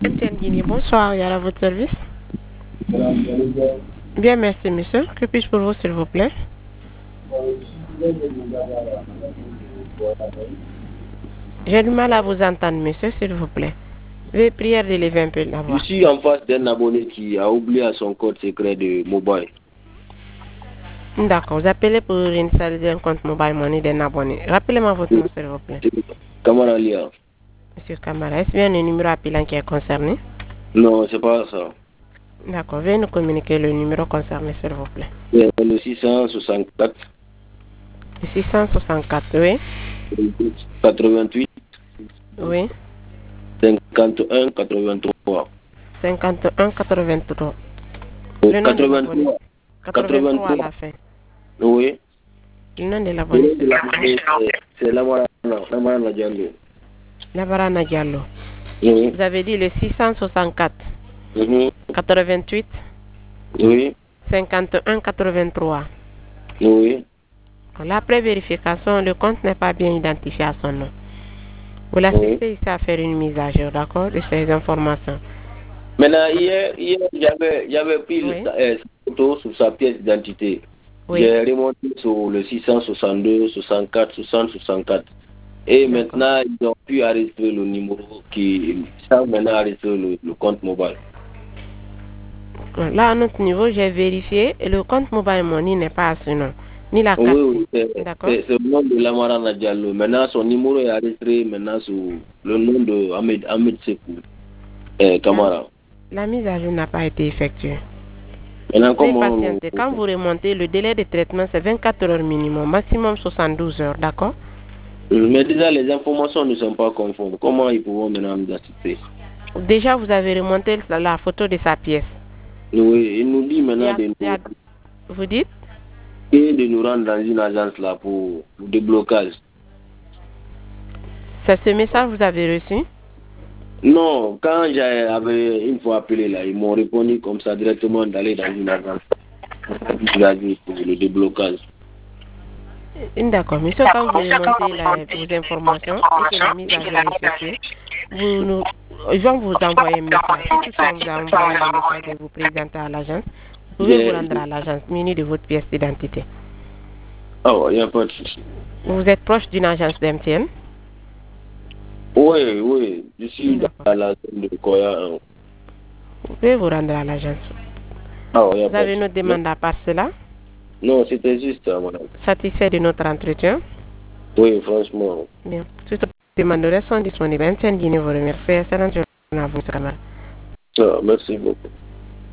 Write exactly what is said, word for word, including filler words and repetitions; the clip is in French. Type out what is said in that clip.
M T N Guinée, bonsoir, il y a à votre service. Bien, merci, monsieur. Que puis-je pour vous, s'il vous plaît? J'ai du mal à vous entendre, monsieur, s'il vous plaît. Veuillez prier d'élever un peu la voix. Je suis en face d'un abonné qui a oublié son code secret de mobile. D'accord, vous appelez pour installer un compte mobile money d'un abonné. Rappelez-moi votre nom, s'il vous plaît. Kamara Lia. Monsieur Kamara, est-ce bien le numéro appelant qui est concerné? Non, c'est pas ça. D'accord, veuillez nous communiquer le numéro concerné, s'il vous plaît. Le six cent soixante-quatre. Le six cent soixante-quatre, oui. quatre-vingt-huit. Oui. cinquante et un quatre-vingt-trois. cinquante et un quatre-vingt-trois. Le nom quatre-vingt-trois. quatre-vingt-trois à la fin. Oui. Le nom de l'abonné, c'est Lamarana Diallo. Lamarana Diallo. Oui. Vous avez dit le six cent soixante-quatre. Mm-hmm. quatre-vingt-huit. Oui. cinquante et un quatre-vingt-trois. Oui. Après vérification, le compte n'est pas bien identifié à son nom. Vous l'assistez oui. ici à faire une mise à jour, d'accord, de ces informations. Maintenant, hier, hier j'avais, j'avais pris oui. le, photo sur sa pièce d'identité. Oui. J'ai remonté sur le six cent soixante-deux, soixante-quatre, soixante, soixante-quatre. Et maintenant, ils ont pu enregistrer le numéro qui savent maintenant enregistrer le, le compte mobile. Là, à notre niveau, j'ai vérifié et le compte mobile money n'est pas à ce nom. Ni la carte. Oui, oui, c'est le nom de Lamarana Diallo. Maintenant, son numéro est enregistré maintenant sur le nom de Ahmed, Ahmed Sekou eh, Kamara. La, la mise à jour n'a pas été effectuée. Maintenant, comment on... Quand vous remontez, le délai de traitement, c'est vingt-quatre heures minimum, maximum soixante-douze heures, d'accord? Mais déjà, les informations ne sont pas conformes. Comment ils pourront maintenant nous assister? Déjà, vous avez remonté la, la photo de sa pièce. Oui, il nous dit maintenant de nous... A... Vous dites? Et de nous rendre dans une agence là pour, pour déblocage. C'est ce message que vous avez reçu? Non, quand j'avais une fois appelé là, ils m'ont répondu comme ça directement d'aller dans une agence pour le déblocage. D'accord, monsieur, quand vous remontez la, vos informations et que la mise à jour est effectuée, vous nous, je vais vous envoyer un message. Si toutefois vous avez envoyé un message de vous présenter à l'agence, vous pouvez vous rendre à l'agence muni de votre pièce d'identité. Ah oh, il n'y a pas de souci. Vous êtes proche d'une agence de M T N? Oui, oui, je suis dans la zone de Koya. Vous pouvez vous rendre à l'agence. Ah oh, vous avez une autre demande à part cela? Non, c'était juste, madame. Satisfait de notre entretien? Oui, franchement. Bien. Toutes les demandes sont disponibles. M T N Guinée vous remercie. Excellente journée à vous, Kamara. Ah, merci beaucoup.